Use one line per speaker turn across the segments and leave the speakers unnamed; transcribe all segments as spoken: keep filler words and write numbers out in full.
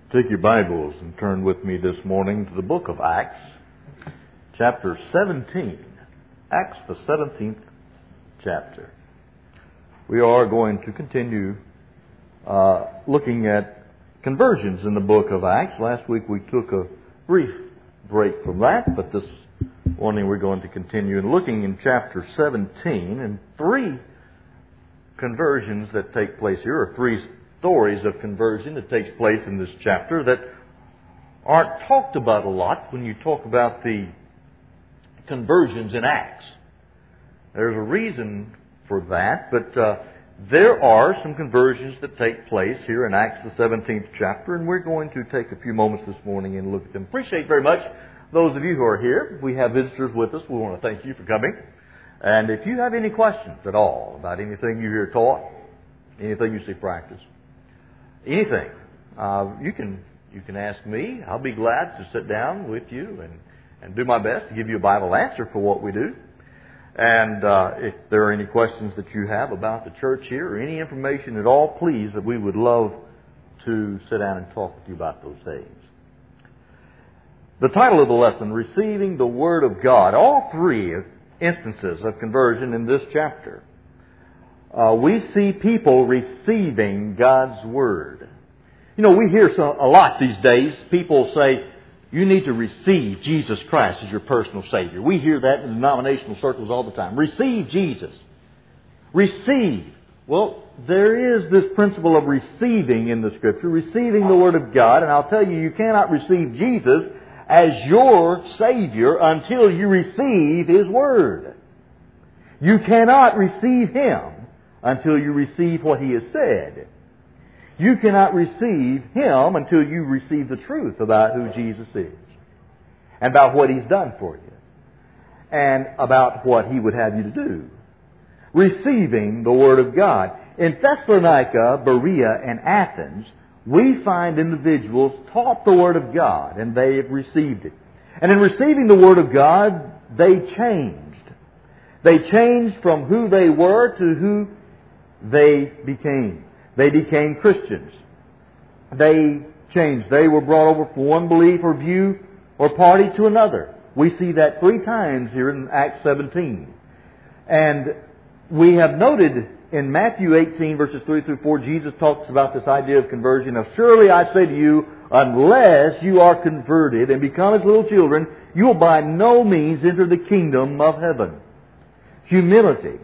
Take your Bibles and turn with me this morning to the book of Acts, chapter seventeen. Acts, the seventeenth chapter. We are going to continue uh, looking at conversions in the book of Acts. Last week we took a brief break from that, but this morning we're going to continue and looking in chapter seventeen, and three conversions that take place here, or three stories of conversion that takes place in this chapter that aren't talked about a lot when you talk about the conversions in Acts. There's a reason for that, but uh, there are some conversions that take place here in Acts, the seventeenth chapter, and we're going to take a few moments this morning and look at them. Appreciate very much those of you who are here. We have visitors with us. We want to thank you for coming. And if you have any questions at all about anything you hear taught, anything you see practiced, anything, uh, you can you can ask me. I'll be glad to sit down with you and, and do my best to give you a Bible answer for what we do. And uh, if there are any questions that you have about the church here or any information at all, please, that we would love to sit down and talk with you about those things. The title of the lesson, Receiving the Word of God. All three instances of conversion in this chapter. Uh, we see people receiving God's Word. You know, we hear so, a lot these days. People say, you need to receive Jesus Christ as your personal Savior. We hear that in denominational circles all the time. Receive Jesus. Receive. Well, there is this principle of receiving in the Scripture, receiving the Word of God. And I'll tell you, you cannot receive Jesus as your Savior until you receive His Word. You cannot receive Him until you receive what He has said. You cannot receive Him until you receive the truth about who Jesus is and about what He's done for you and about what He would have you to do. Receiving the Word of God. In Thessalonica, Berea, and Athens, we find individuals taught the Word of God and they have received it. And in receiving the Word of God, they changed. They changed from who they were to who they became. They became Christians. They changed. They were brought over from one belief or view or party to another. We see that three times here in Acts seventeen. And we have noted in Matthew eighteen, verses three through four, Jesus talks about this idea of conversion of, surely I say to you, unless you are converted and become as little children, you will by no means enter the kingdom of heaven. Humility.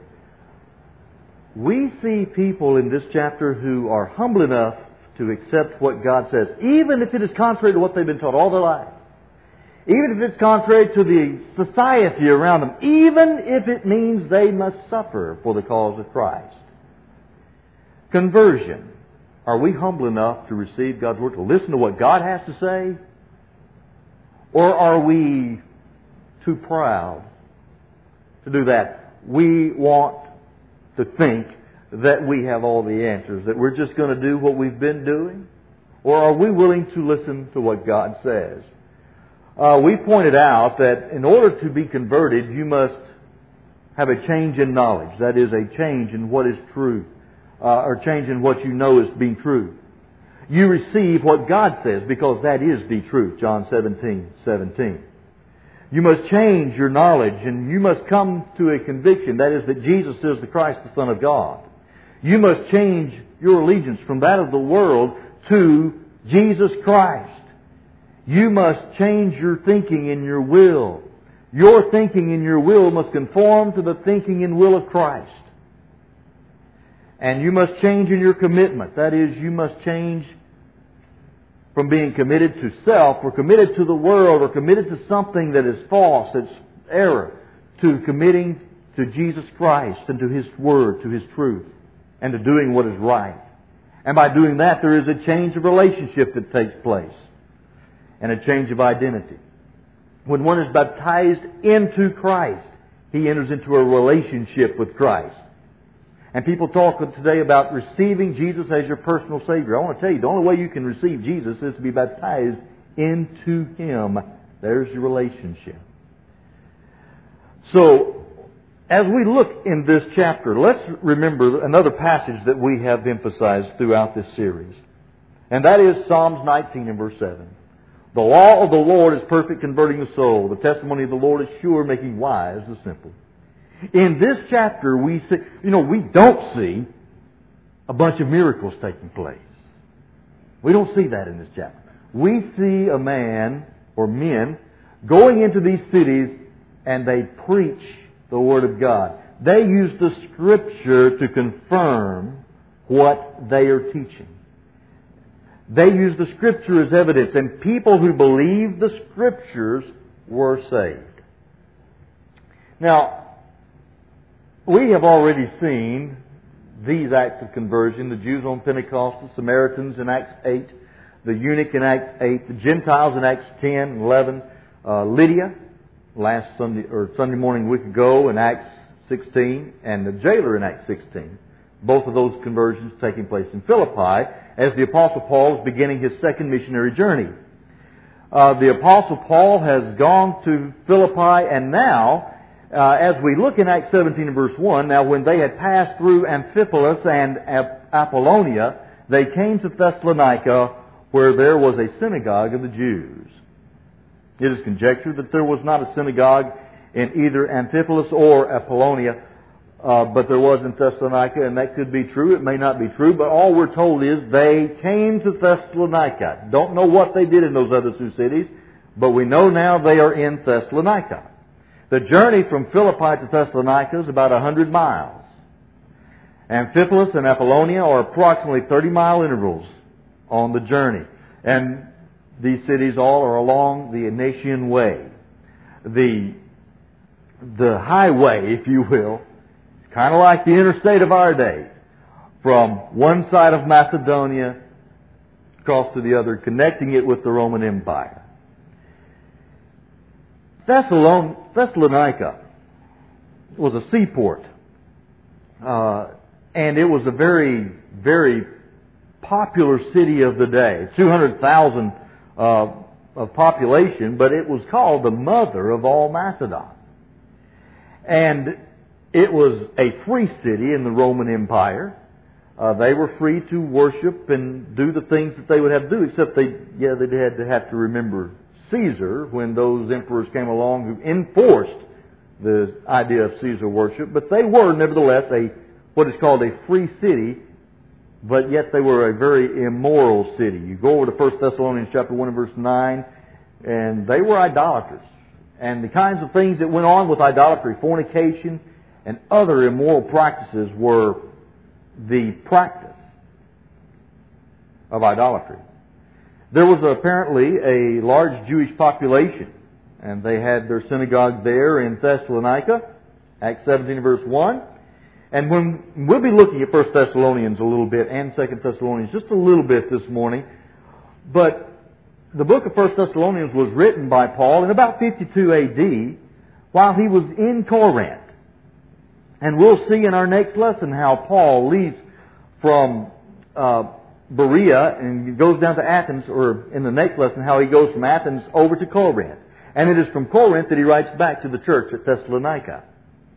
We see people in this chapter who are humble enough to accept what God says, even if it is contrary to what they've been taught all their life. Even if it's contrary to the society around them. Even if it means they must suffer for the cause of Christ. Conversion. Are we humble enough to receive God's Word, to listen to what God has to say? Or are we too proud to do that? We want to think that we have all the answers, that we're just going to do what we've been doing? Or are we willing to listen to what God says? Uh, we pointed out that in order to be converted, you must have a change in knowledge. That is, a change in what is true, uh, or change in what you know as being true. You receive what God says because that is the truth, John seventeen seventeen. You must change your knowledge and you must come to a conviction, that is, that Jesus is the Christ, the Son of God. You must change your allegiance from that of the world to Jesus Christ. You must change your thinking and your will. Your thinking and your will must conform to the thinking and will of Christ. And you must change in your commitment. That is, you must change from being committed to self or committed to the world or committed to something that is false, that's error, to committing to Jesus Christ and to His Word, to His truth, and to doing what is right. And by doing that, there is a change of relationship that takes place and a change of identity. When one is baptized into Christ, he enters into a relationship with Christ. And people talk today about receiving Jesus as your personal Savior. I want to tell you, the only way you can receive Jesus is to be baptized into Him. There's your relationship. So, as we look in this chapter, let's remember another passage that we have emphasized throughout this series. And that is Psalms nineteen and verse seven. The law of the Lord is perfect, converting the soul. The testimony of the Lord is sure, making wise the simple. In this chapter, we see, you know, we don't see a bunch of miracles taking place. We don't see that in this chapter. We see a man or men going into these cities and they preach the Word of God. They use the Scripture to confirm what they are teaching. They use the Scripture as evidence, and people who believed the Scriptures were saved. Now, we have already seen these acts of conversion, the Jews on Pentecost, the Samaritans in Acts eight, the eunuch in Acts eight, the Gentiles in Acts ten and eleven, uh, Lydia last Sunday or Sunday morning a week ago in Acts sixteen, and the jailer in Acts sixteen. Both of those conversions taking place in Philippi as the Apostle Paul is beginning his second missionary journey. Uh, the Apostle Paul has gone to Philippi, and now, uh, as we look in Acts seventeen and verse one, now when they had passed through Amphipolis and Apollonia, they came to Thessalonica, where there was a synagogue of the Jews. It is conjectured that there was not a synagogue in either Amphipolis or Apollonia, uh, but there was in Thessalonica, and that could be true. It may not be true, but all we're told is they came to Thessalonica. Don't know what they did in those other two cities, but we know now they are in Thessalonica. The journey from Philippi to Thessalonica is about one hundred miles. Amphipolis and Apollonia are approximately thirty mile intervals on the journey. And these cities all are along the Egnatian Way. The, the highway, if you will, is kind of like the interstate of our day. From one side of Macedonia across to the other, connecting it with the Roman Empire. Thessalon- Thessalonica was a seaport. Uh, and it was a very, very popular city of the day. two hundred thousand uh, of population, but it was called the mother of all Macedon. And it was a free city in the Roman Empire. Uh, they were free to worship and do the things that they would have to do, except they, yeah, they had to have to remember Caesar when those emperors came along who enforced the idea of Caesar worship. But they were nevertheless a what is called a free city, but yet they were a very immoral city. You go over to First Thessalonians chapter one and verse nine, and they were idolaters. And the kinds of things that went on with idolatry, fornication, and other immoral practices were the practice of idolatry. There was apparently a large Jewish population, and they had their synagogue there in Thessalonica, Acts seventeen verse one. And when we'll be looking at First Thessalonians a little bit and Second Thessalonians just a little bit this morning, but the book of First Thessalonians was written by Paul in about fifty-two A D while he was in Corinth. And we'll see in our next lesson how Paul leaves from uh, Berea and goes down to Athens, or in the next lesson how he goes from Athens over to Corinth. And it is from Corinth that he writes back to the church at Thessalonica.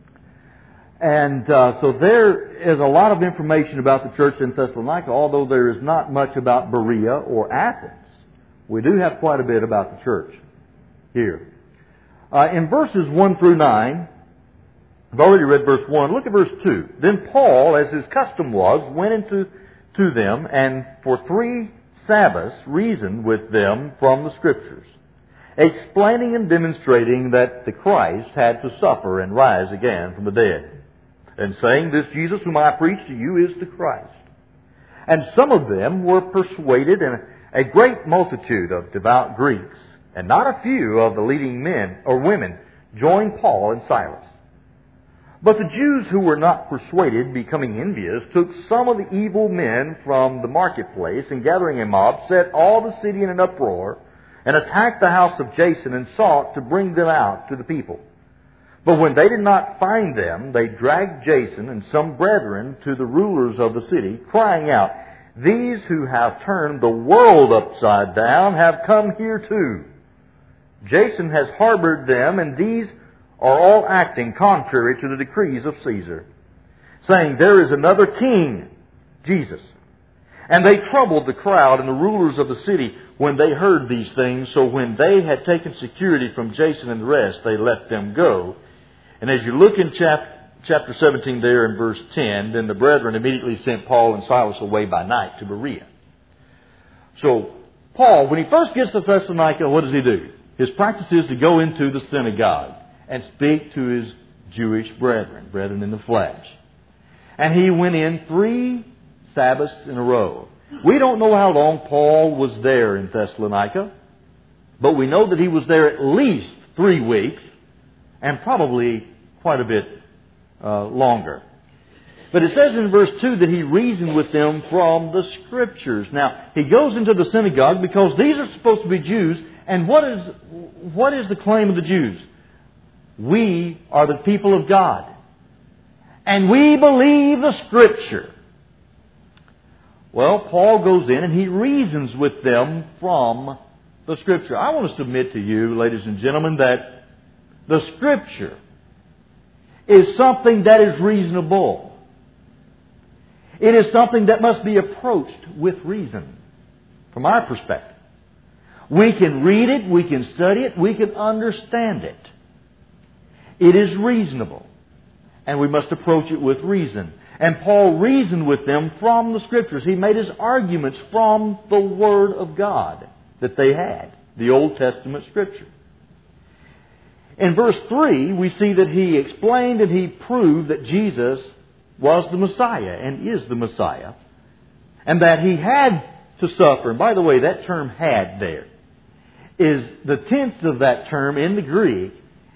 And uh, so there is a lot of information about the church in Thessalonica, although there is not much about Berea or Athens. We do have quite a bit about the church here. Uh, in verses one through nine, I've already read verse one. Look at verse two. Then Paul, as his custom was, went into to them, and for three Sabbaths reasoned with them from the Scriptures, explaining and demonstrating that the Christ had to suffer and rise again from the dead, and saying, this Jesus whom I preach to you is the Christ. And some of them were persuaded, and a great multitude of devout Greeks, and not a few of the leading men or women, joined Paul and Silas. But the Jews who were not persuaded, becoming envious, took some of the evil men from the marketplace, and gathering a mob, set all the city in an uproar, and attacked the house of Jason, and sought to bring them out to the people. But when they did not find them, they dragged Jason and some brethren to the rulers of the city, crying out, these who have turned the world upside down have come here too. Jason has harbored them, and these are all acting contrary to the decrees of Caesar, saying there is another king, Jesus. And they troubled the crowd and the rulers of the city when they heard these things. So when they had taken security from Jason and the rest, they let them go. And as you look in chap- chapter seventeen there in verse ten, then the brethren immediately sent Paul and Silas away by night to Berea. So Paul, when he first gets to Thessalonica, what does he do? His practice is to go into the synagogue and speak to his Jewish brethren, brethren in the flesh. And he went in three Sabbaths in a row. We don't know how long Paul was there in Thessalonica, but we know that he was there at least three weeks and probably quite a bit uh, longer. But it says in verse two that he reasoned with them from the Scriptures. Now, he goes into the synagogue because these are supposed to be Jews. And what is, what is the claim of the Jews? We are the people of God. And we believe the Scripture. Well, Paul goes in and he reasons with them from the Scripture. I want to submit to you, ladies and gentlemen, that the Scripture is something that is reasonable. It is something that must be approached with reason, from our perspective. We can read it, we can study it, we can understand it. It is reasonable, and we must approach it with reason. And Paul reasoned with them from the Scriptures. He made his arguments from the Word of God that they had, the Old Testament Scripture. In verse three, we see that he explained and he proved that Jesus was the Messiah and is the Messiah, and that he had to suffer. And by the way, that term "had" there is the tense of that term in the Greek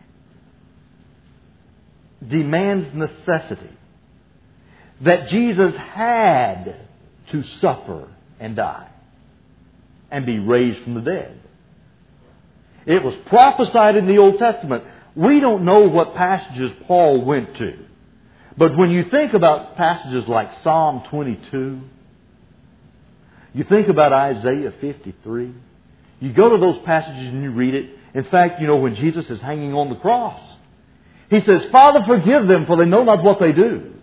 demands necessity. That Jesus had to suffer and die and be raised from the dead. It was prophesied in the Old Testament. We don't know what passages Paul went to. But when you think about passages like Psalm twenty-two, you think about Isaiah fifty-three, you go to those passages and you read it. In fact, you know, when Jesus is hanging on the cross, He says, "Father, forgive them, for they know not what they do."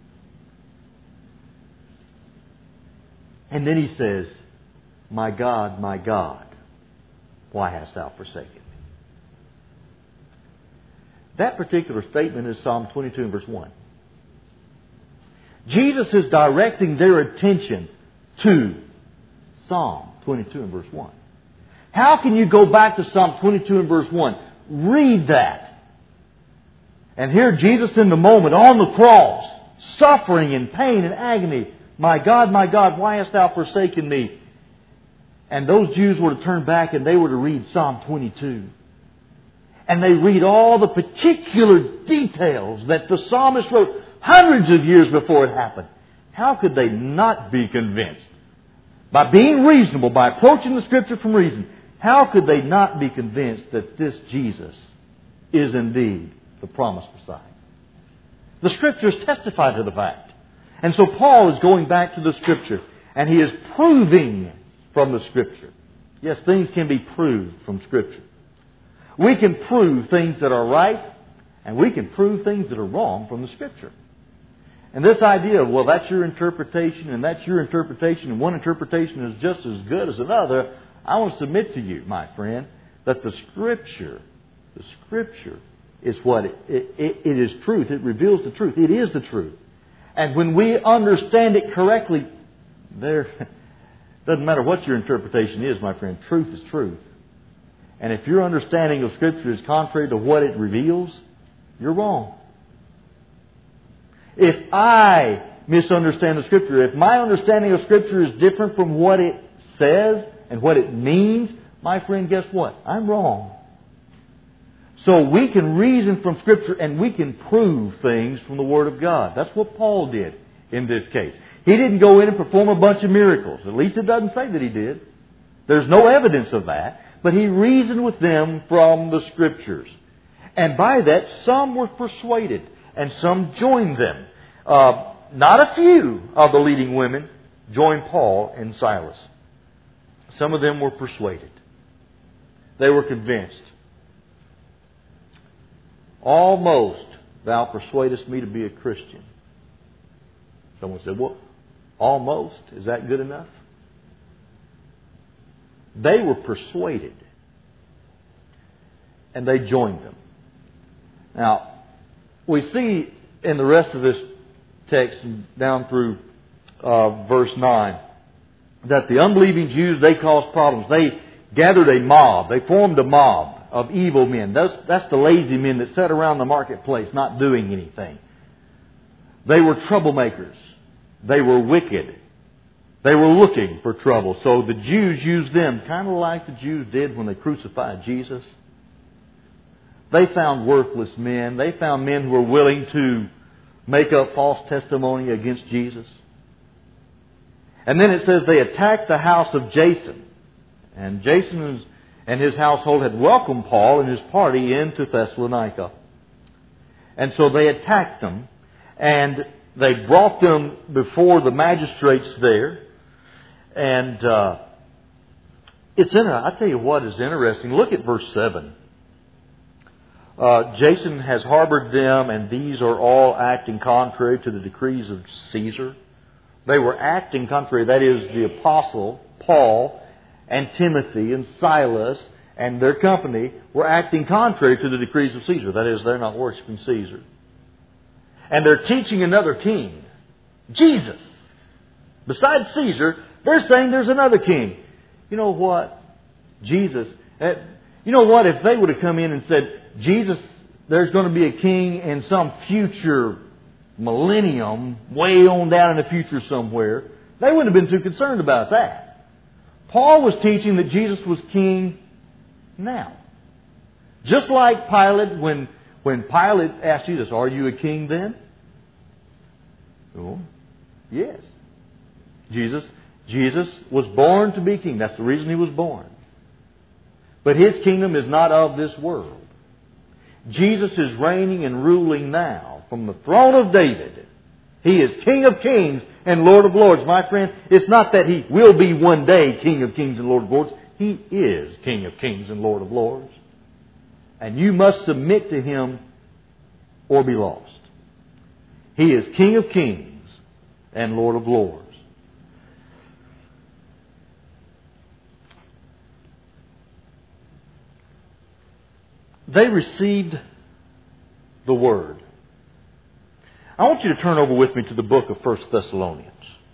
And then He says, "My God, my God, why hast thou forsaken me?" That particular statement is Psalm twenty-two and verse one. Jesus is directing their attention to Psalm twenty-two and verse one. How can you go back to Psalm twenty-two and verse one? Read that. And hear Jesus in the moment on the cross, suffering in pain and agony. "My God, my God, why hast thou forsaken me?" And those Jews were to turn back and they were to read Psalm twenty-two. And they read all the particular details that the psalmist wrote hundreds of years before it happened. How could they not be convinced? By being reasonable, by approaching the Scripture from reason, how could they not be convinced that this Jesus is indeed the promised Messiah? The Scriptures testify to the fact. And so Paul is going back to the Scripture, and he is proving from the Scripture. Yes, things can be proved from Scripture. We can prove things that are right, and we can prove things that are wrong from the Scripture. And this idea of, well, that's your interpretation, and that's your interpretation, and one interpretation is just as good as another, I want to submit to you, my friend, that the Scripture, the Scripture is what it, it, it, it is truth. It reveals the truth. It is the truth. And when we understand it correctly, there doesn't matter what your interpretation is, my friend. Truth is truth. And if your understanding of Scripture is contrary to what it reveals, you're wrong. If I misunderstand the Scripture, if my understanding of Scripture is different from what it says and what it means, my friend, guess what? I'm wrong. So we can reason from Scripture and we can prove things from the Word of God. That's what Paul did in this case. He didn't go in and perform a bunch of miracles. At least it doesn't say that he did. There's no evidence of that. But he reasoned with them from the Scriptures. And by that, some were persuaded and some joined them. Uh, not a few of the leading women joined Paul and Silas. Some of them were persuaded. They were convinced. "Almost thou persuadest me to be a Christian." Someone said, "Well, Almost. Is that good enough? They were persuaded. And they joined them. Now, we see in the rest of this text, down through uh, verse nine, that the unbelieving Jews, they caused problems. They gathered a mob. They formed a mob of evil men. That's, that's the lazy men that sat around the marketplace not doing anything. They were troublemakers. They were wicked. They were looking for trouble. So the Jews used them, kind of like the Jews did when they crucified Jesus. They found worthless men. They found men who were willing to make up false testimony against Jesus. And then it says they attacked the house of Jason. And Jason and his household had welcomed Paul and his party into Thessalonica. And so they attacked them. And they brought them before the magistrates there. And uh, it's in. I tell you what is interesting. Look at verse seven. Uh, Jason has harbored them, and these are all acting contrary to the decrees of Caesar. They were acting contrary. That is, the apostle Paul and Timothy and Silas and their company were acting contrary to the decrees of Caesar. That is, they're not worshiping Caesar. And they're teaching another king, Jesus. Besides Caesar, they're saying there's another king. You know what? Jesus. You know what? If they would have come in and said, Jesus, there's going to be a king in some future millennium, way on down in the future somewhere, they wouldn't have been too concerned about that. Paul was teaching that Jesus was king now. Just like Pilate, when, when Pilate asked Jesus, are you a king then? Oh, yes. Jesus, Jesus was born to be king. That's the reason He was born. But His kingdom is not of this world. Jesus is reigning and ruling now from the throne of David. He is King of kings and Lord of lords. My friend, it's not that He will be one day King of kings and Lord of lords. He is King of kings and Lord of lords. And you must submit to Him or be lost. He is King of kings and Lord of lords. They received the Word. I want you to turn over with me to the book of First Thessalonians.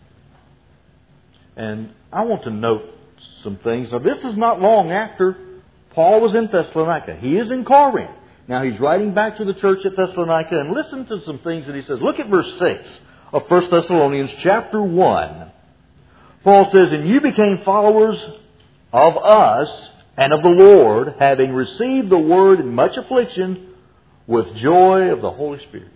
And I want to note some things. Now, this is not long after Paul was in Thessalonica. He is in Corinth. Now, he's writing back to the church at Thessalonica. And listen to some things that he says. Look at verse six of First Thessalonians chapter one. Paul says, and you became followers of us and of the Lord, having received the Word in much affliction with joy of the Holy Spirit.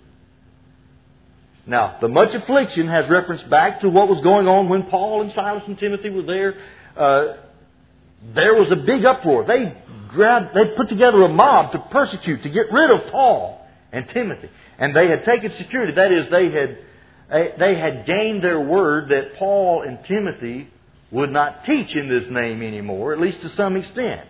Now, the much affliction has reference back to what was going on when Paul and Silas and Timothy were there. Uh, there was a big uproar. They grabbed, they put together a mob to persecute, to get rid of Paul and Timothy. And they had taken security. That is, they had, they had gained their word that Paul and Timothy would not teach in this name anymore, at least to some extent.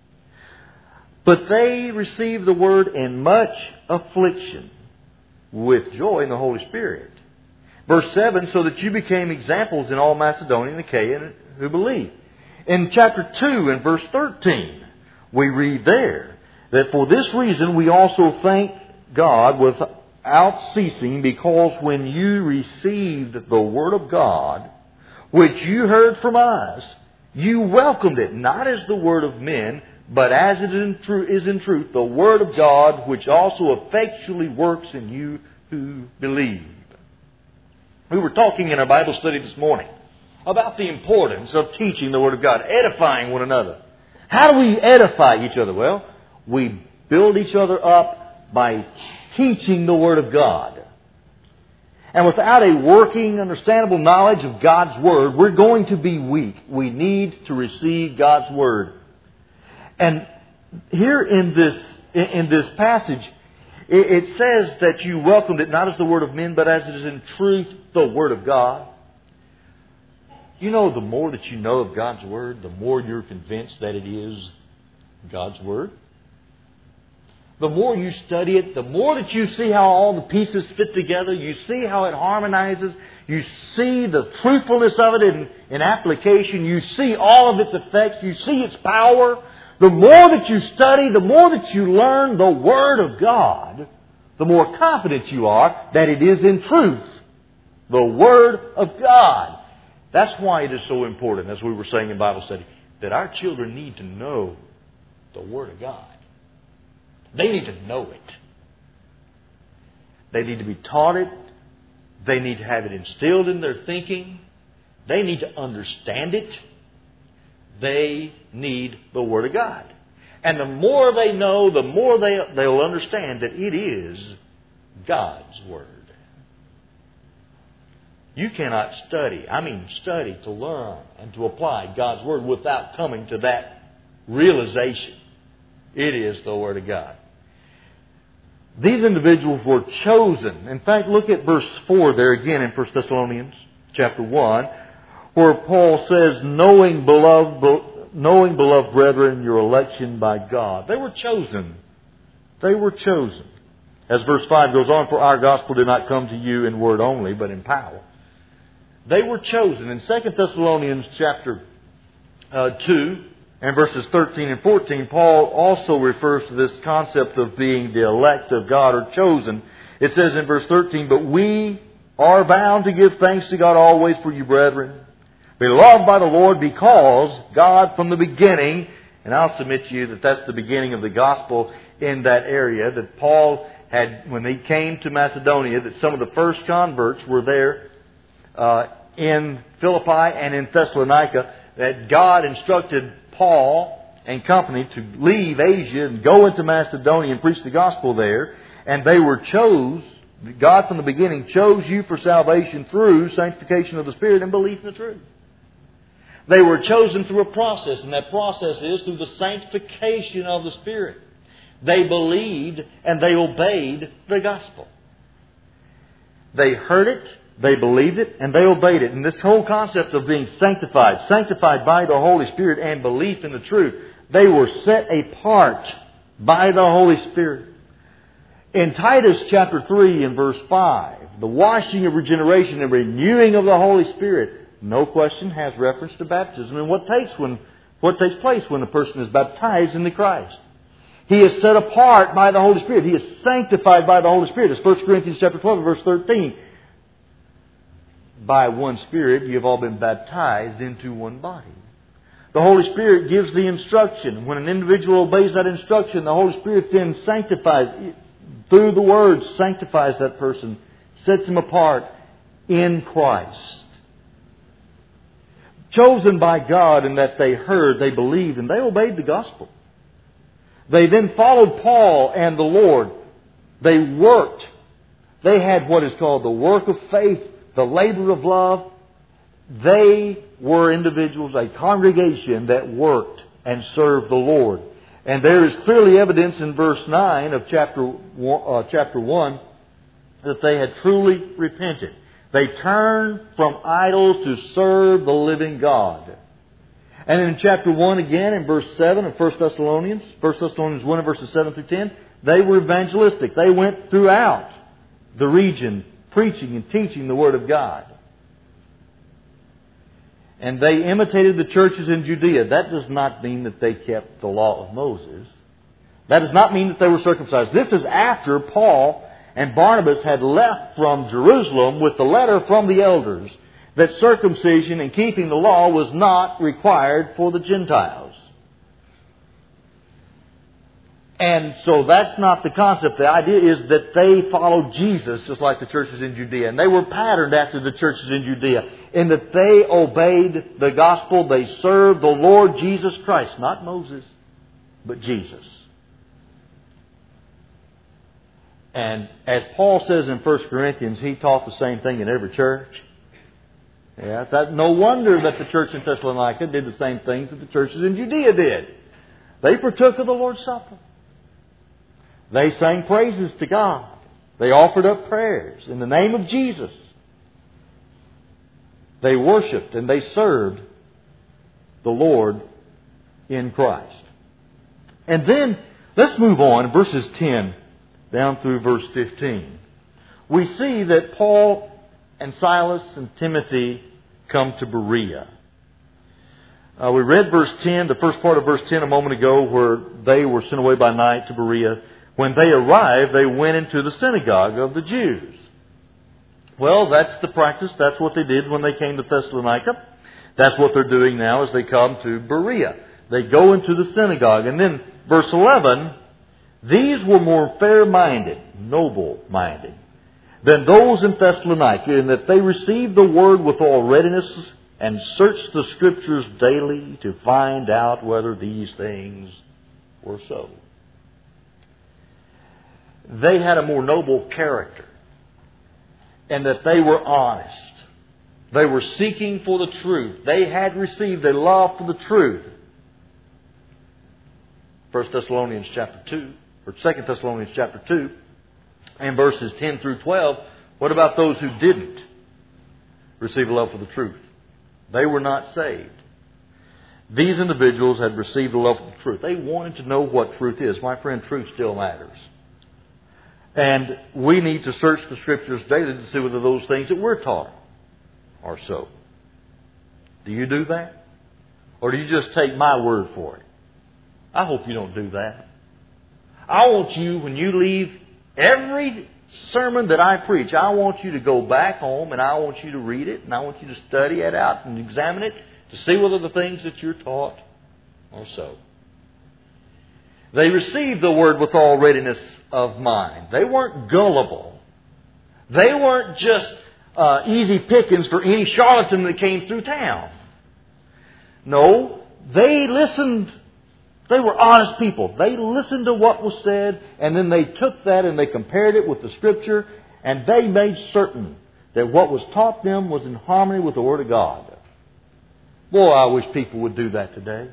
But they received the Word in much affliction with joy in the Holy Spirit. Verse seven, so that you became examples in all Macedonia and Achaia who believed. In chapter two and verse thirteen, we read there that for this reason we also thank God without ceasing, because when you received the Word of God, which you heard from us, you welcomed it, not as the word of men, but as it is in truth the Word of God, which also effectually works in you who believe. We were talking in our Bible study this morning about the importance of teaching the Word of God, edifying one another. How do we edify each other? Well, we build each other up by teaching the Word of God. And without a working, understandable knowledge of God's Word, we're going to be weak. We need to receive God's Word. And here in this in this passage, it says that you welcomed it not as the word of men, but as it is in truth the Word of God. You know, the more that you know of God's Word, the more you're convinced that it is God's Word. The more you study it, the more that you see how all the pieces fit together, you see how it harmonizes, you see the truthfulness of it in, in application, you see all of its effects, you see its power. The more that you study, the more that you learn the Word of God, the more confident you are that it is in truth the Word of God. That's why it is so important, as we were saying in Bible study, that our children need to know the Word of God. They need to know it. They need to be taught it. They need to have it instilled in their thinking. They need to understand it. They need the Word of God. And the more they know, the more they, they'll understand that it is God's Word. You cannot study, I mean study to learn and to apply God's Word without coming to that realization. It is the Word of God. These individuals were chosen. In fact, look at verse four there again in First Thessalonians chapter one, where Paul says, knowing beloved, knowing beloved brethren, your election by God. They were chosen. They were chosen. As verse five goes on, for our gospel did not come to you in word only, but in power. They were chosen. In Second Thessalonians chapter uh, two and verses thirteen and fourteen, Paul also refers to this concept of being the elect of God or chosen. It says in verse thirteen, but we are bound to give thanks to God always for you, brethren, beloved by the Lord, because God from the beginning, and I'll submit to you that that's the beginning of the gospel in that area, that Paul had, when he came to Macedonia, that some of the first converts were there uh, in Philippi and in Thessalonica, that God instructed Paul and company to leave Asia and go into Macedonia and preach the gospel there. And they were chose, God from the beginning chose you for salvation through sanctification of the Spirit and belief in the truth. They were chosen through a process, and that process is through the sanctification of the Spirit. They believed and they obeyed the gospel. They heard it, they believed it, and they obeyed it. And this whole concept of being sanctified, sanctified by the Holy Spirit and belief in the truth, they were set apart by the Holy Spirit. In Titus chapter three and verse five, the washing of regeneration and renewing of the Holy Spirit, no question, has reference to baptism and what takes when what takes place when a person is baptized into Christ. He is set apart by the Holy Spirit. He is sanctified by the Holy Spirit. As First Corinthians chapter twelve, verse thirteen. By one Spirit you have all been baptized into one body. The Holy Spirit gives the instruction. When an individual obeys that instruction, the Holy Spirit then sanctifies, through the Word, sanctifies that person, sets him apart in Christ. Chosen by God in that they heard, they believed, and they obeyed the gospel. They then followed Paul and the Lord. They worked. They had what is called the work of faith, the labor of love. They were individuals, a congregation that worked and served the Lord. And there is clearly evidence in verse nine of chapter one, uh, chapter one that they had truly repented. They turned from idols to serve the living God. And in chapter one again, in verse seven of First Thessalonians, First Thessalonians one and verses seven through ten, they were evangelistic. They went throughout the region preaching and teaching the Word of God. And they imitated the churches in Judea. That does not mean that they kept the law of Moses. That does not mean that they were circumcised. This is after Paul and Barnabas had left from Jerusalem with the letter from the elders that circumcision and keeping the law was not required for the Gentiles. And so that's not the concept. The idea is that they followed Jesus just like the churches in Judea. And they were patterned after the churches in Judea in that they obeyed the gospel. They served the Lord Jesus Christ. Not Moses, but Jesus. And as Paul says in First Corinthians, he taught the same thing in every church. Yeah, that, no wonder that the church in Thessalonica did the same things that the churches in Judea did. They partook of the Lord's Supper. They sang praises to God. They offered up prayers in the name of Jesus. They worshiped and they served the Lord in Christ. And then Let's move on, verses ten down through verse fifteen. We see that Paul and Silas and Timothy come to Berea. Uh, we read verse ten, the first part of verse ten a moment ago, where they were sent away by night to Berea. When they arrived, they went into the synagogue of the Jews. Well, that's the practice. That's what they did when they came to Thessalonica. That's what they're doing now as they come to Berea. They go into the synagogue. And then verse eleven, these were more fair-minded, noble-minded, than those in Thessalonica, in that they received the word with all readiness and searched the Scriptures daily to find out whether these things were so. They had a more noble character, and that they were honest. They were seeking for the truth. They had received a love for the truth. First Thessalonians chapter two, or Second Thessalonians chapter two, and verses ten through twelve. What about those who didn't receive a love for the truth? They were not saved. These individuals had received a love for the truth. They wanted to know what truth is. My friend, truth still matters. And we need to search the Scriptures daily to see whether those things that we're taught are so. Do you do that? Or do you just take my word for it? I hope you don't do that. I want you, when you leave every sermon that I preach, I want you to go back home and I want you to read it and I want you to study it out and examine it to see whether the things that you're taught are so. They received the word with all readiness of mind. They weren't gullible. They weren't just uh, easy pickings for any charlatan that came through town. No, they listened. They were honest people. They listened to what was said, and then they took that and they compared it with the Scripture, and they made certain that what was taught them was in harmony with the Word of God. Boy, I wish people would do that today.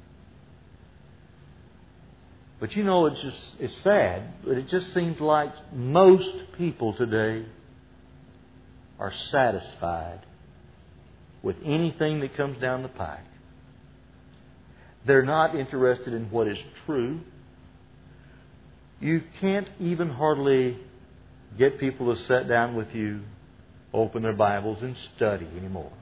But you know, it's just it's sad, but it just seems like most people today are satisfied with anything that comes down the pike. They're not interested in what is true. You can't even hardly get people to sit down with you, open their Bibles, and study anymore.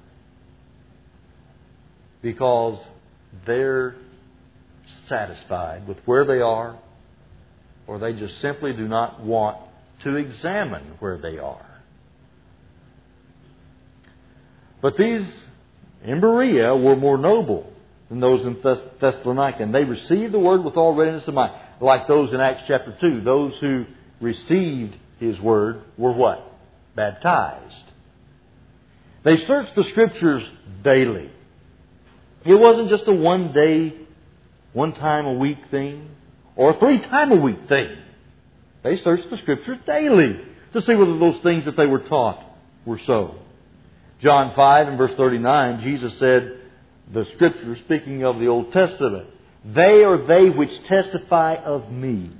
Because they're satisfied with where they are, or they just simply do not want to examine where they are. But these in Berea were more noble than those in Thess- Thessalonica, and they received the word with all readiness of mind, like those in Acts chapter two. Those who received His word were what? Baptized. They searched the Scriptures daily. It wasn't just a one day, one time a week thing, or a three time a week thing. They searched the Scriptures daily to see whether those things that they were taught were so. John five and verse thirty-nine, Jesus said, the Scriptures, speaking of the Old Testament, they are they which testify of me.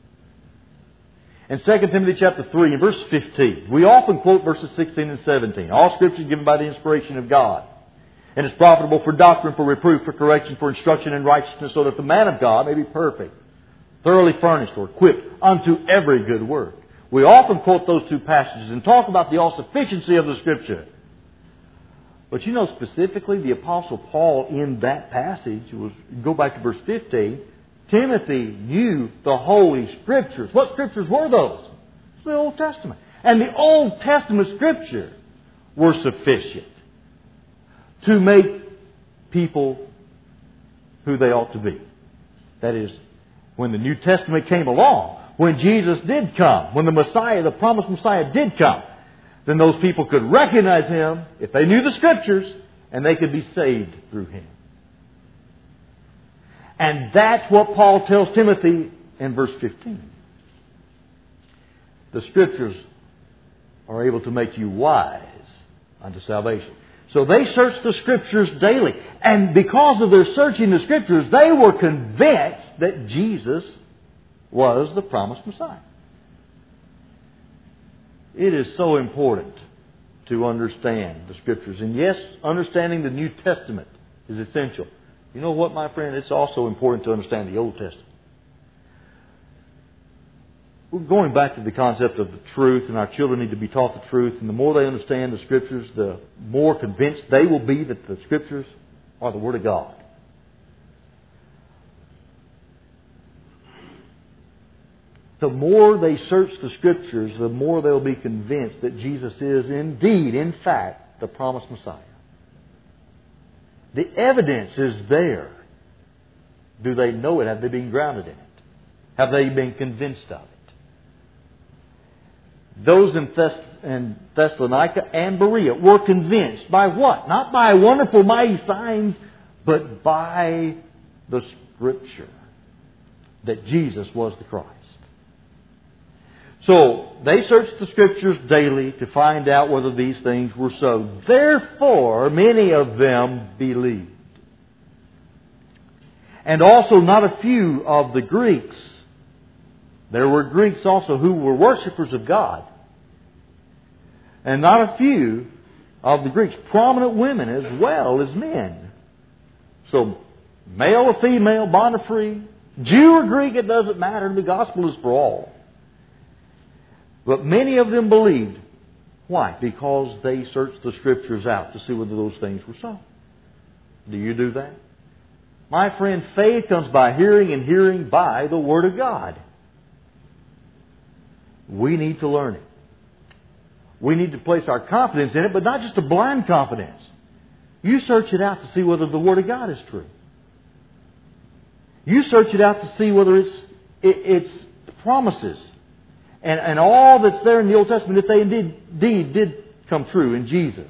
In Second Timothy chapter three and verse fifteen, we often quote verses sixteen and seventeen. All Scripture is given by the inspiration of God, and is profitable for doctrine, for reproof, for correction, for instruction in righteousness, so that the man of God may be perfect, thoroughly furnished or equipped unto every good work. We often quote those two passages and talk about the all-sufficiency of the Scripture. But you know, specifically, the Apostle Paul in that passage, was go back to verse fifteen, Timothy knew the Holy Scriptures. What Scriptures were those? The Old Testament. And the Old Testament Scripture were sufficient to make people who they ought to be. That is, when the New Testament came along, when Jesus did come, when the Messiah, the promised Messiah did come, then those people could recognize Him if they knew the Scriptures, and they could be saved through Him. And that's what Paul tells Timothy in verse fifteen. The Scriptures are able to make you wise unto salvation. So they searched the Scriptures daily. And because of their searching the Scriptures, they were convinced that Jesus was the promised Messiah. It is so important to understand the Scriptures. And yes, understanding the New Testament is essential. You know what, my friend? It's also important to understand the Old Testament. going back to the concept of the truth, and our children need to be taught the truth, and the more they understand the Scriptures, the more convinced they will be that the Scriptures are the Word of God. The more they search the Scriptures, the more they'll be convinced that Jesus is indeed, in fact, the promised Messiah. The evidence is there. Do they know it? Have they been grounded in it? Have they been convinced of it? Those in, Thess- in Thessalonica and Berea were convinced by what? Not by wonderful, mighty signs, but by the Scripture that Jesus was the Christ. So, they searched the Scriptures daily to find out whether these things were so. Therefore, many of them believed. And also not a few of the Greeks. There were Greeks also who were worshippers of God. And not a few of the Greeks, prominent women as well as men. So, male or female, bond or free, Jew or Greek, it doesn't matter. The gospel is for all. But many of them believed. Why? Because they searched the Scriptures out to see whether those things were so. Do you do that? My friend, faith comes by hearing, and hearing by the Word of God. We need to learn it. We need to place our confidence in it, but not just a blind confidence. You search it out to see whether the Word of God is true. You search it out to see whether it's, it, it's promises and, and all that's there in the Old Testament, if they indeed, indeed did come true in Jesus.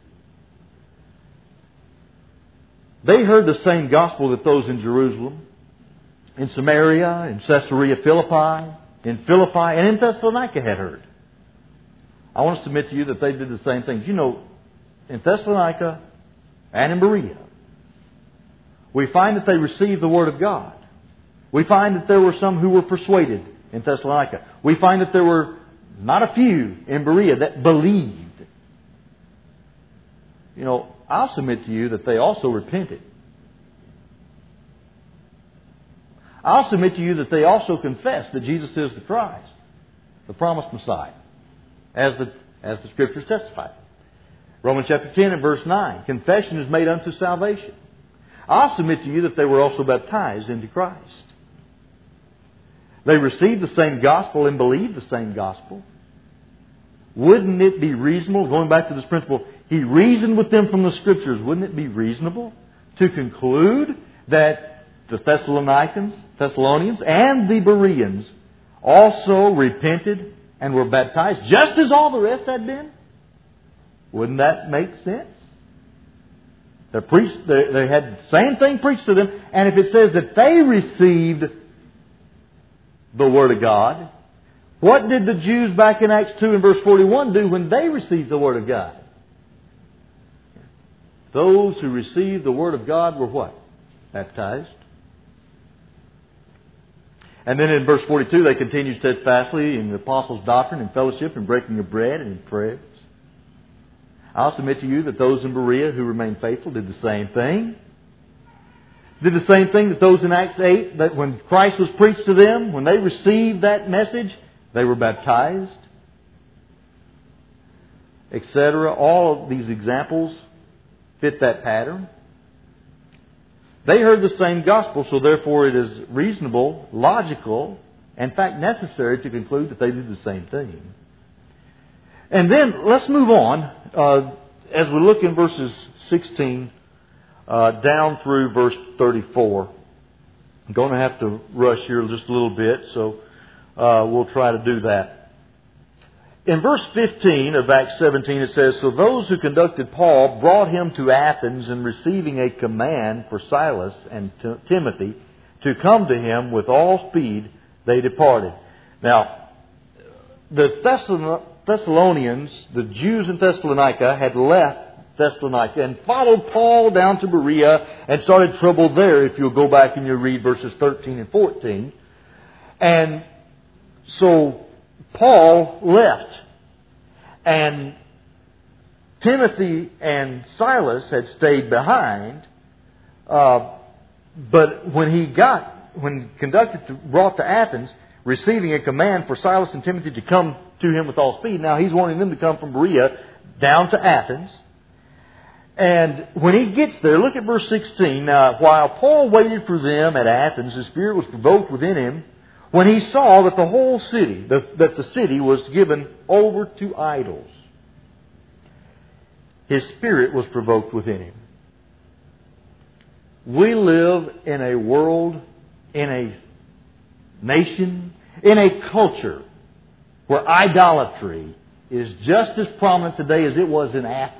They heard the same gospel that those in Jerusalem, in Samaria, in Caesarea Philippi, in Philippi, and in Thessalonica had heard. I want to submit to you that they did the same things. You know, in Thessalonica and in Berea, we find that they received the Word of God. We find that there were some who were persuaded in Thessalonica. We find that there were not a few in Berea that believed. You know, I'll submit to you that they also repented. I'll submit to you that they also confessed that Jesus is the Christ, the promised Messiah, as the, as the Scriptures testify. Romans chapter ten and verse nine, confession is made unto salvation. I'll submit to you that they were also baptized into Christ. They received the same gospel and believed the same gospel. Wouldn't it be reasonable, going back to this principle, he reasoned with them from the Scriptures, wouldn't it be reasonable to conclude that the Thessalonians, Thessalonians and the Bereans also repented and were baptized just as all the rest had been? Wouldn't that make sense? They preached, they, they had the same thing preached to them, and if it says that they received the Word of God, what did the Jews back in Acts two and verse forty-one do when they received the Word of God? Those who received the Word of God were what? Baptized. And then in verse forty-two, they continued steadfastly in the apostles' doctrine and fellowship and breaking of bread and in prayers. I'll submit to you that those in Berea who remained faithful did the same thing. Did the same thing that those in Acts eight, that when Christ was preached to them, when they received that message, they were baptized, et cetera. All of these examples fit that pattern. They heard the same gospel, so therefore it is reasonable, logical, in fact necessary to conclude that they did the same thing. And then let's move on uh, as we look in verses sixteen uh, down through verse thirty-four. I'm going to have to rush here just a little bit, so uh, we'll try to do that. In verse fifteen of Acts seventeen it says, "So those who conducted Paul brought him to Athens, and receiving a command for Silas and T- Timothy to come to him with all speed, they departed." Now, the Thessalon- Thessalonians, the Jews in Thessalonica, had left Thessalonica and followed Paul down to Berea and started trouble there, if you'll go back and you read verses thirteen and fourteen. And so Paul left, and Timothy and Silas had stayed behind. Uh, but when he got, when conducted, to, brought to Athens, receiving a command for Silas and Timothy to come to him with all speed. Now he's wanting them to come from Berea down to Athens. And when he gets there, look at verse sixteen. Now, while Paul waited for them at Athens, his spirit was provoked within him when he saw that the whole city, that the city was given over to idols. His spirit was provoked within him. We live in a world, in a nation, in a culture where idolatry is just as prominent today as it was in Athens.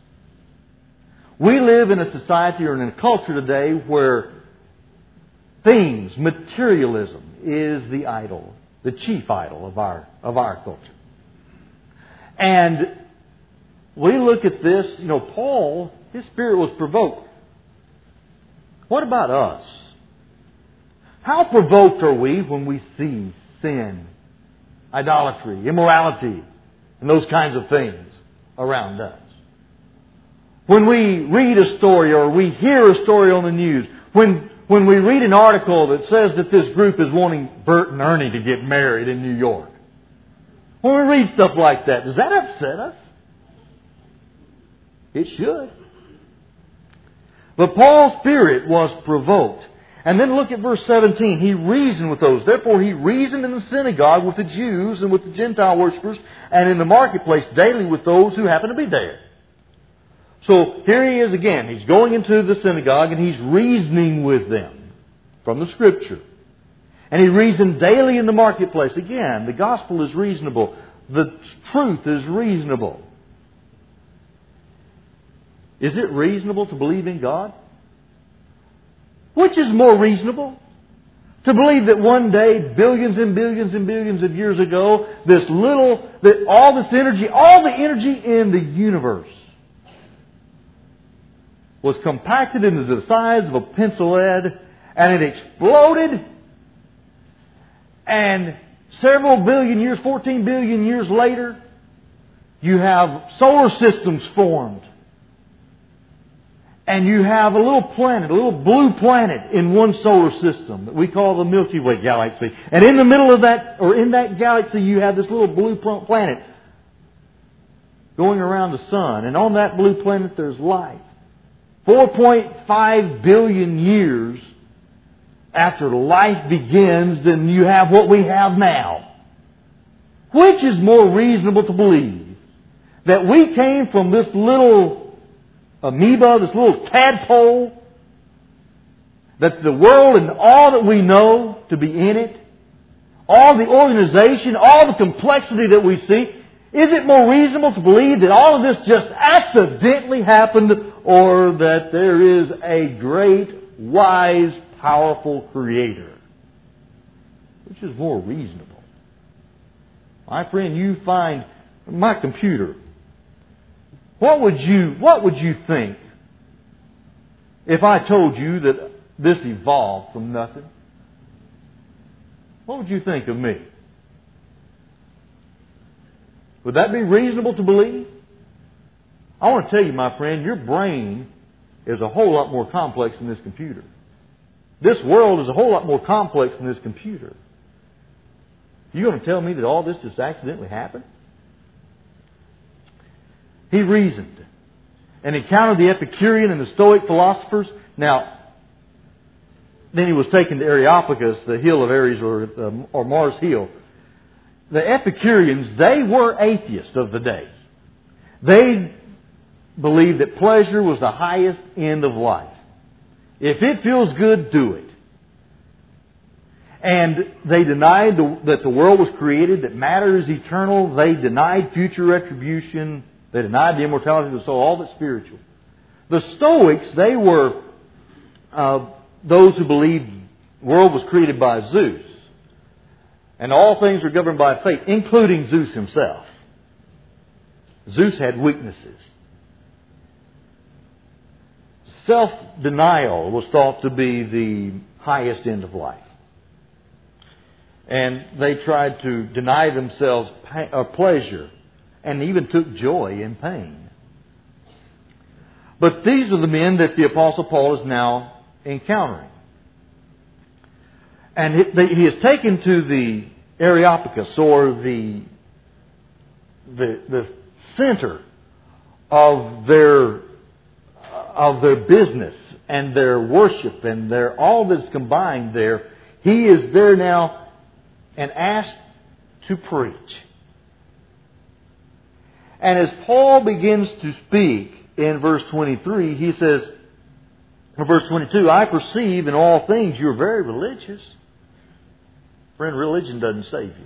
We live in a society or in a culture today where things, materialism, is the idol, the chief idol of our of our culture. And we look at this, you know, Paul, his spirit was provoked. What about us? How provoked are we when we see sin, idolatry, immorality, and those kinds of things around us? When we read a story or we hear a story on the news, when when we read an article that says that this group is wanting Bert and Ernie to get married in New York, when we read stuff like that, does that upset us? It should. But Paul's spirit was provoked. And then look at verse seventeen. He reasoned with those. Therefore he reasoned in the synagogue with the Jews and with the Gentile worshippers, and in the marketplace daily with those who happened to be there. So here he is again. He's going into the synagogue and he's reasoning with them from the Scripture. And he reasoned daily in the marketplace. Again, the gospel is reasonable. The truth is reasonable. Is it reasonable to believe in God? Which is more reasonable? To believe that one day, billions and billions and billions of years ago, this little, that all this energy, all the energy in the universe was compacted into the size of a pencil lead, and it exploded, and several billion years, fourteen billion years later, you have solar systems formed. And you have a little planet, a little blue planet in one solar system that we call the Milky Way galaxy. And in the middle of that, or in that galaxy, you have this little blue planet going around the sun. And on that blue planet there's life. four point five billion years after life begins, then you have what we have now. Which is more reasonable to believe? That we came from this little amoeba, this little tadpole, that the world and all that we know to be in it, all the organization, all the complexity that we see, is it more reasonable to believe that all of this just accidentally happened, or that there is a great, wise, powerful Creator? Which is more reasonable? My friend, you find my computer. What would you, what would you think if I told you that this evolved from nothing? What would you think of me? Would that be reasonable to believe? I want to tell you, my friend, your brain is a whole lot more complex than this computer. This world is a whole lot more complex than this computer. You going to tell me that all this just accidentally happened? He reasoned and encountered the Epicurean and the Stoic philosophers. Now, then he was taken to Areopagus, the hill of Ares, or, um, or Mars Hill. The Epicureans, they were atheists of the day. They believed that pleasure was the highest end of life. If it feels good, do it. And they denied the, that the world was created, that matter is eternal. They denied future retribution. They denied the immortality of the soul, all that's spiritual. The Stoics, they were uh, those who believed the world was created by Zeus. And all things are governed by fate, including Zeus himself. Zeus had weaknesses. Self-denial was thought to be the highest end of life. And they tried to deny themselves pain, or pleasure, and even took joy in pain. But these are the men that the Apostle Paul is now encountering. And he, he is taken to the Areopagus, or the, the, the center of their, of their business and their worship and their, all that's combined there. He is there now and asked to preach. And as Paul begins to speak in verse twenty-three, he says, in verse twenty-two, I perceive in all things you're very religious. Friend, religion doesn't save you.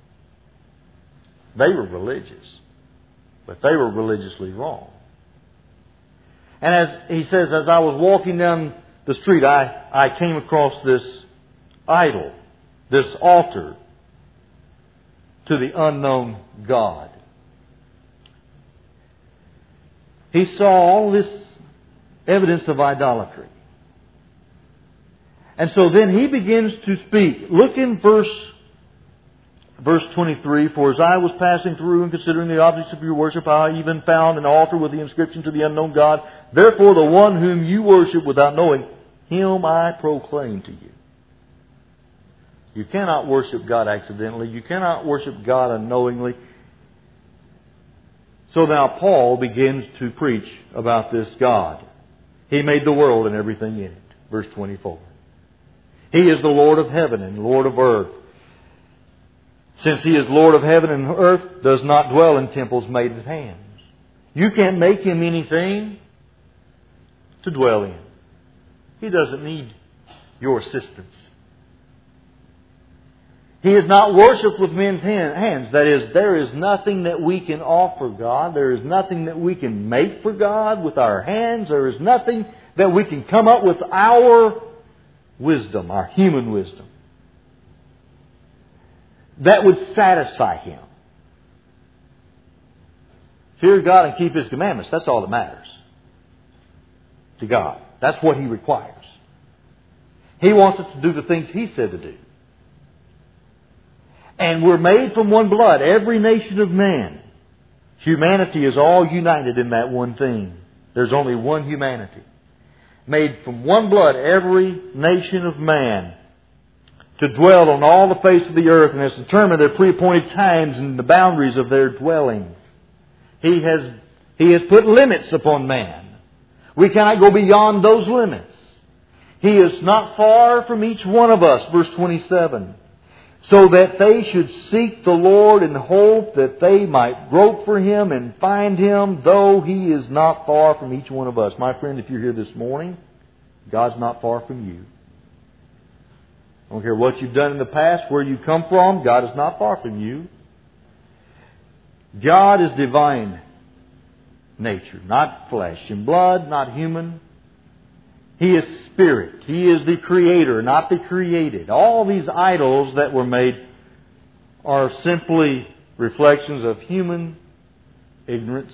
They were religious, but they were religiously wrong. And as he says, as I was walking down the street, I, I came across this idol, this altar to the unknown God. He saw all this evidence of idolatry. And so then he begins to speak. Look in verse, verse twenty-three. For as I was passing through and considering the objects of your worship, I even found an altar with the inscription to the unknown God. Therefore the one whom you worship without knowing, Him I proclaim to you. You cannot worship God accidentally. You cannot worship God unknowingly. So now Paul begins to preach about this God. He made the world and everything in it. Verse twenty-four. He is the Lord of heaven and Lord of earth. Since He is Lord of heaven and earth, does not dwell in temples made with hands. You can't make Him anything to dwell in. He doesn't need your assistance. He is not worshipped with men's hands. That is, there is nothing that we can offer God. There is nothing that we can make for God with our hands. There is nothing that we can come up with our wisdom, our human wisdom, that would satisfy Him. Fear God and keep His commandments. That's all that matters to God. That's what He requires. He wants us to do the things He said to do. And we're made from one blood, every nation of man. Humanity is all united in that one thing. There's only one humanity. Made from one blood, every nation of man, to dwell on all the face of the earth, and has determined their pre-appointed times and the boundaries of their dwelling. He has, He has put limits upon man. We cannot go beyond those limits. He is not far from each one of us, verse twenty-seven. So that they should seek the Lord in hope that they might grope for Him and find Him, though He is not far from each one of us. My friend, if you're here this morning, God's not far from you. I don't care what you've done in the past, where you come from, God is not far from you. God is divine nature, not flesh and blood, not human. He is Spirit. He is the Creator, not the created. All these idols that were made are simply reflections of human ignorance.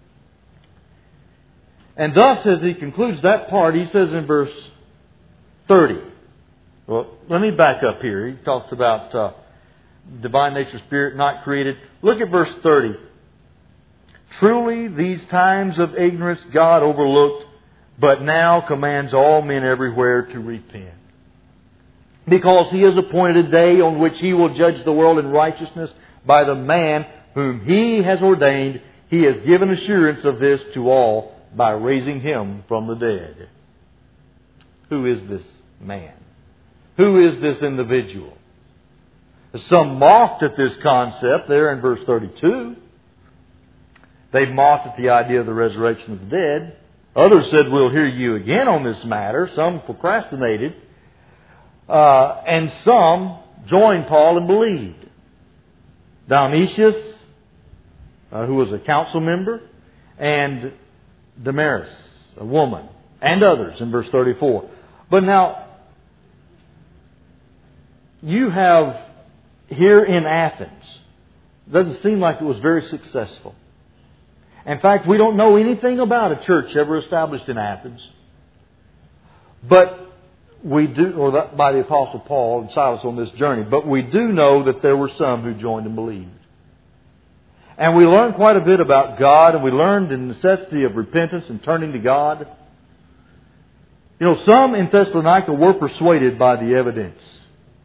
And thus, as he concludes that part, he says in verse thirty. Well, let me back up here. He talks about uh, divine nature, Spirit, not created. Look at verse thirty. Truly, these times of ignorance God overlooked, but now commands all men everywhere to repent. Because He has appointed a day on which He will judge the world in righteousness by the man whom He has ordained. He has given assurance of this to all by raising Him from the dead. Who is this man? Who is this individual? Some mocked at this concept there in verse thirty-two. They mocked at the idea of the resurrection of the dead. Others said, we'll hear you again on this matter. Some procrastinated. Uh, and some joined Paul and believed. Dionysius, uh, who was a council member, and Damaris, a woman, and others in verse thirty-four. But now, you have here in Athens, it doesn't seem like it was very successful. In fact, we don't know anything about a church ever established in Athens. But we do, or that by the Apostle Paul and Silas on this journey, but we do know that there were some who joined and believed. And we learned quite a bit about God, and we learned the necessity of repentance and turning to God. You know, some in Thessalonica were persuaded by the evidence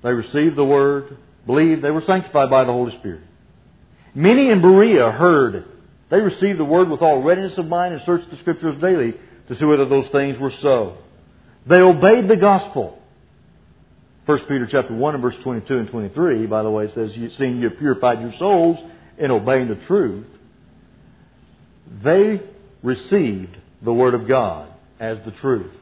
They received the Word, believed, they were sanctified by the Holy Spirit. Many in Berea heard it. They received the Word with all readiness of mind and searched the Scriptures daily to see whether those things were so. They obeyed the gospel. First Peter chapter one and verse twenty-two and twenty-three, by the way, says, seeing you have purified your souls in obeying the truth. They received the Word of God as the truth.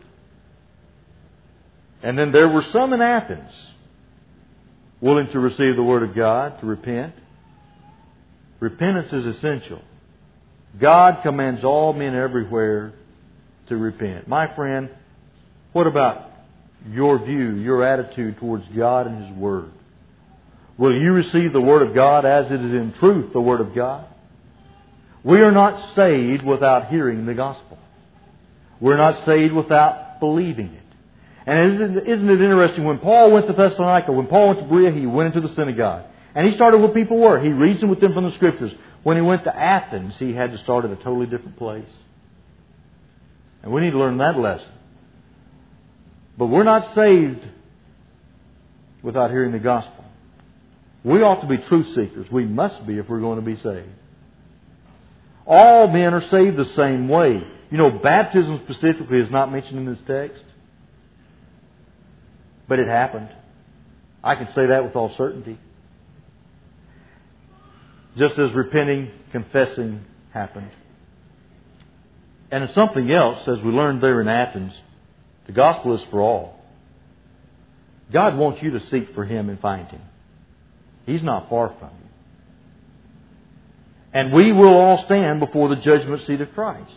And then there were some in Athens willing to receive the Word of God, to repent. Repentance is essential. God commands all men everywhere to repent. My friend, what about your view, your attitude towards God and His Word? Will you receive the Word of God as it is in truth the Word of God? We are not saved without hearing the gospel. We're not saved without believing it. And isn't, isn't it interesting, when Paul went to Thessalonica, when Paul went to Berea, he went into the synagogue. And he started where people were. He reasoned with them from the Scriptures. When he went to Athens, he had to start at a totally different place. And we need to learn that lesson. But we're not saved without hearing the gospel. We ought to be truth seekers. We must be if we're going to be saved. All men are saved the same way. You know, baptism specifically is not mentioned in this text. But it happened. I can say that with all certainty. Just as repenting, confessing happened. And it's something else, as we learned there in Athens, the gospel is for all. God wants you to seek for Him and find Him. He's not far from you. And we will all stand before the judgment seat of Christ.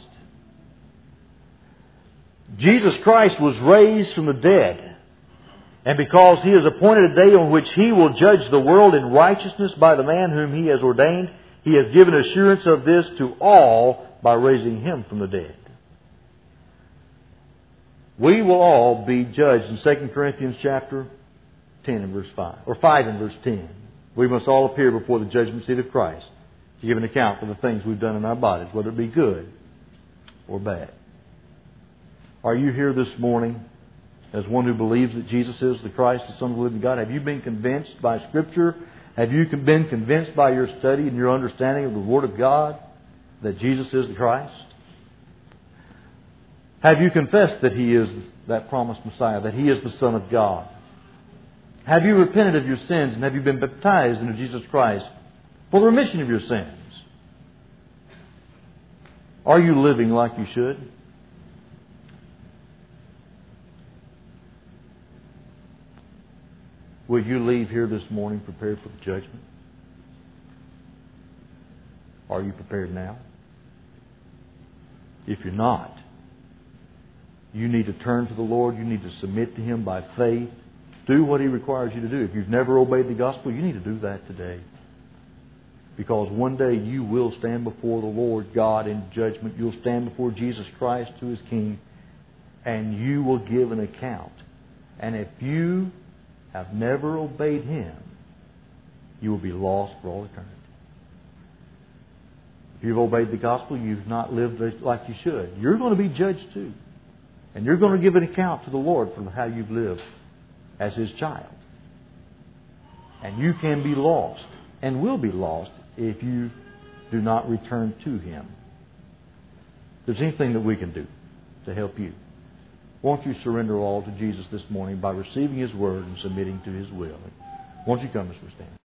Jesus Christ was raised from the dead. And because He has appointed a day on which He will judge the world in righteousness by the man whom He has ordained, He has given assurance of this to all by raising Him from the dead. We will all be judged in Second Corinthians chapter ten and verse five, or five and verse ten. We must all appear before the judgment seat of Christ to give an account for the things we've done in our bodies, whether it be good or bad. Are you here this morning as one who believes that Jesus is the Christ, the Son of the living God? Have you been convinced by Scripture? Have you been convinced by your study and your understanding of the Word of God that Jesus is the Christ? Have you confessed that He is that promised Messiah, that He is the Son of God? Have you repented of your sins and have you been baptized into Jesus Christ for the remission of your sins? Are you living like you should? Will you leave here this morning prepared for the judgment? Are you prepared now? If you're not, you need to turn to the Lord. You need to submit to Him by faith. Do what He requires you to do. If you've never obeyed the gospel, you need to do that today. Because one day you will stand before the Lord God in judgment. You'll stand before Jesus Christ, who is King, and you will give an account. And if you have never obeyed Him, you will be lost for all eternity. If you've obeyed the gospel, you've not lived like you should. You're going to be judged too. And you're going to give an account to the Lord for how you've lived as His child. And you can be lost and will be lost if you do not return to Him. If there's anything that we can do to help you, won't you surrender all to Jesus this morning by receiving His Word and submitting to His will? Won't you come as we stand?